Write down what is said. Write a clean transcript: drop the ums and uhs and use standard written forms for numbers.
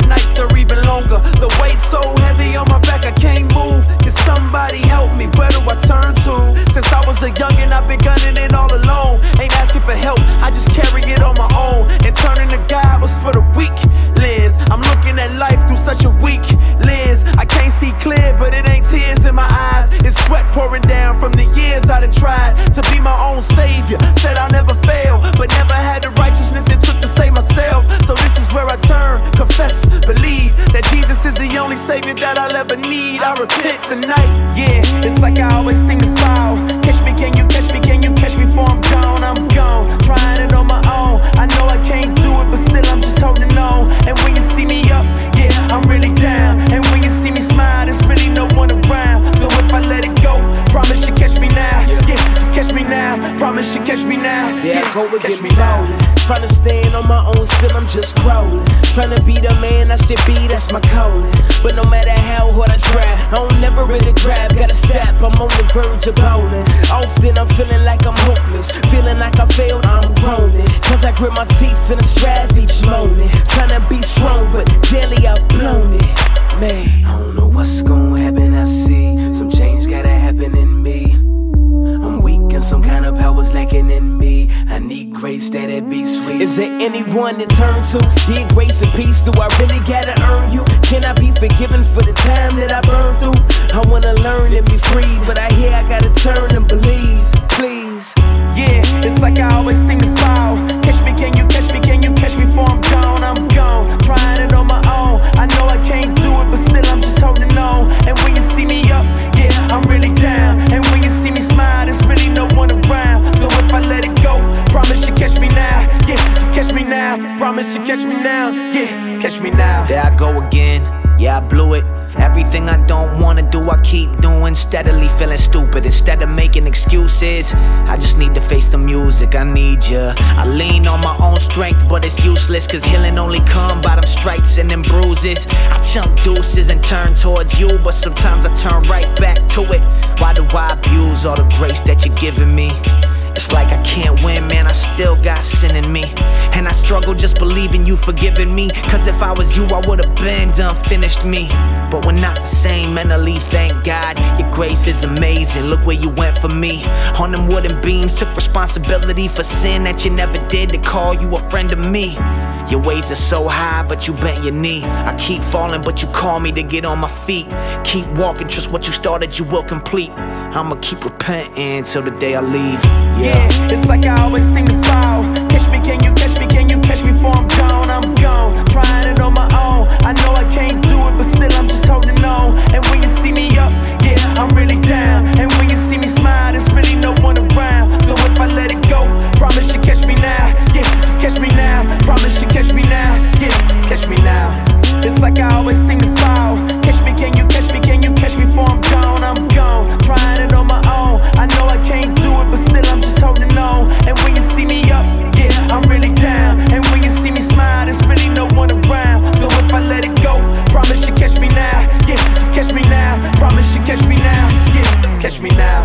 nights are even longer. The weight's so heavy on my back I can't move. Can somebody help me? Where do I turn to? Since I was a youngin', I've been gunning it all alone. Ain't asking for help, I just carry it on my own. And turning to God was for the weak lens. I'm looking at life through such a weak lens. I can't see clear, but it ain't tears in my eyes. It's sweat pouring down from the years I done tried to be my own savior. Said I'll never fail, but never had the righteousness it took to save myself. So this is where I turn, confess, believe that Jesus is the only savior that I'll ever need. I repent tonight, yeah, it's like I always seem to fall. Catch me, can you catch me, can you catch me before I'm gone? I'm gone, trying it on my own. I know I can't do it, but still I'm just holding on. And when you see me up, yeah, I'm really down. And when you see me smile, there's really no one around. So if I let it go, promise you catch me now. Yeah, just catch me now, promise you catch me now. Yeah, I go and get me rolling. Trying to stand on my own, still I'm just crawling. Trying to be the man I should be, that's my calling. But no matter how hard I try, I don't never really grab. Gotta step, I'm on the verge of bowling. Often I'm feeling like I'm hopeless, feeling like I failed, I'm groaning. Cause I grit my teeth in a strive each moment. Trying to be strong, but daily I've blown it. Man, I don't know what's gonna happen, I see some change gotta happen in me. I'm weak and some kind of power's lacking in me. I need grace that it be sweet. Is there anyone to turn to? Dear grace and peace, do I really gotta earn you? Can I be forgiven for the time that I burned through? I wanna learn and be free, but I hear I gotta turn and believe. Please. Yeah, it's like I always seem to fall. Catch me, can you catch me, can you catch me before I'm gone? I'm gone, trying it on my own. I know I can't do it, but still I'm just holding on. And when you see me up, yeah, I'm really down. And when you see me smile, there's really no one around. So if I let it go, promise you catch me now. Yeah, just catch me now, promise you catch me now. Yeah, catch me now. There I go again, yeah, I blew it. Everything I don't wanna do, I keep doing. Steadily feeling stupid instead of making excuses. I just need to face the music, I need ya. I lean on my own strength, but it's useless. Cause healing only come by them stripes and them bruises. I chunk deuces and turn towards you, but sometimes I turn right back to it. Why do I abuse all the grace that you're giving me? It's like I can't win, man, I still got sin in me. And I struggle just believing you forgiving me. Cause if I was you, I would've been done, finished me. But we're not the same mentally, thank God. Your grace is amazing, look where you went for me. On them wooden beams, took responsibility for sin that you never did, to call you a friend of me. Your ways are so high, but you bent your knee. I keep falling, but you call me to get on my feet. Keep walking, trust what you started, you will complete. I'ma keep repenting till the day I leave. Yeah, it's like I always seem to fall. Catch me, can you catch me, can you catch me before I'm gone? I'm gone, trying it on my own. I know I can't do it, but still I'm just holding on. And when you see me up, yeah, I'm really down. And when you see me smile, there's really no one around. So if I let it go, promise you catch me now. Yeah, just catch me now, promise you catch me now. Yeah, catch me now. It's like I always seem to fall. Catch me, can you catch me, can you catch me before I'm gone? I'm gone, trying it on my own. I know I can't do it, but still I'm just holding on. And when you see me up, yeah, I'm really down. And when you see me smile, there's really no one around. So if I let it go, promise you catch me now. Yeah, just catch me now, promise you catch me now. Yeah, catch me now.